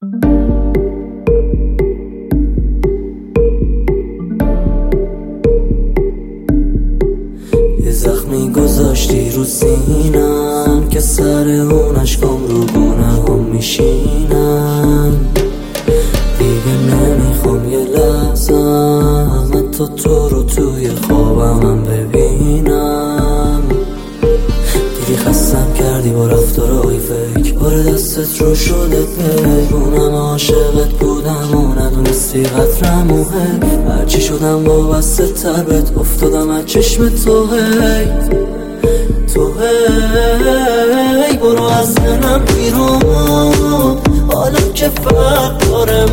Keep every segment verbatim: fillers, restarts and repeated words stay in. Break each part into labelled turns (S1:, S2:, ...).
S1: یه زخمی گذاشتی رو سینم که سر اون اشکام رو گونه هم میشینم. دیگه نمیخوام یه لحظه حتی تو رو توی خوابم هم ببینم. دیگه خستم کردی با رفتارهای فیک، بار دستت رو شده بگونم عاشقت بودم و ندونستی قدرم و هی هرچی شدم وابسته تر بهت افتادم از چشم تو هی تو هی برو از ذهنم بیرون، حالا که فرق داره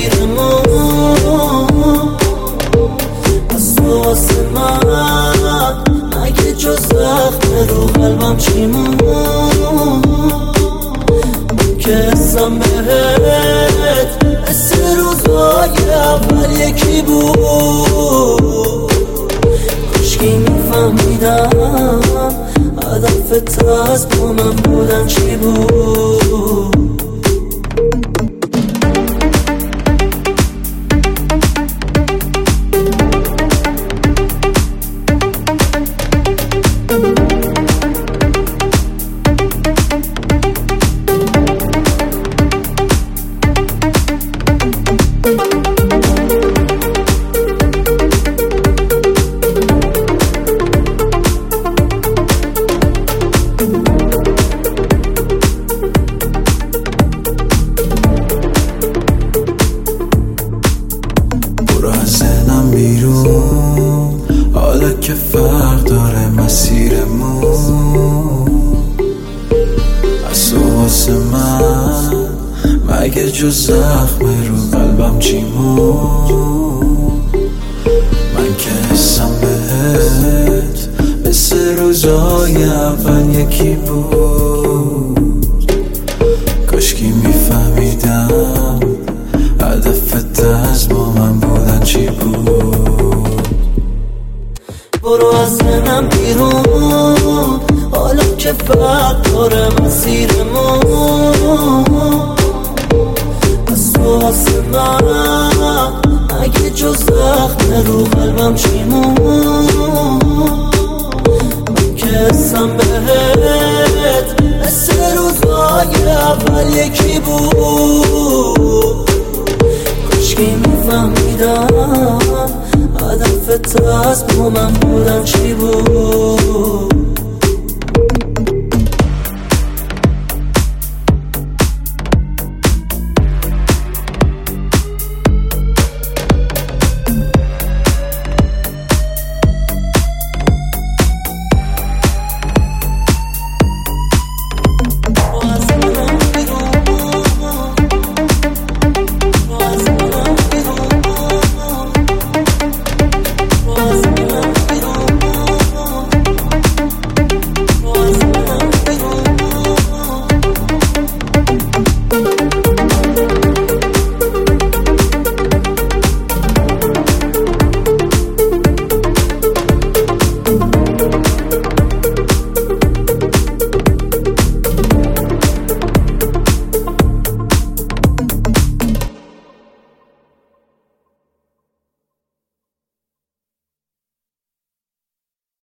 S1: مسیرمون. از تو واسه من مگه جز زخم رو قلبم چیمون که حسم بهت حس روزای اول یکی بود. کاشکی میفهمیدم هدفت از با من بودن چی بود.
S2: بیرون حالا که فرق داره مسیرمون. از تو واسه من مگه جز زخم رو قلبم چیمون. من که حسم بهت مثل روزای اول یکی بود. کاشکی میفهمیدم هدفت از با من بودن چی بود.
S1: برو از ذهنم بیرون حالا که فرق داره مسیرمون. از تو واسه من اگه جز زخم رو قلبم چیمون. من که حسم بهت مثل روزای اول یکی بود. کاشکی میفهمیدم هدفت از با من بودن چی بود.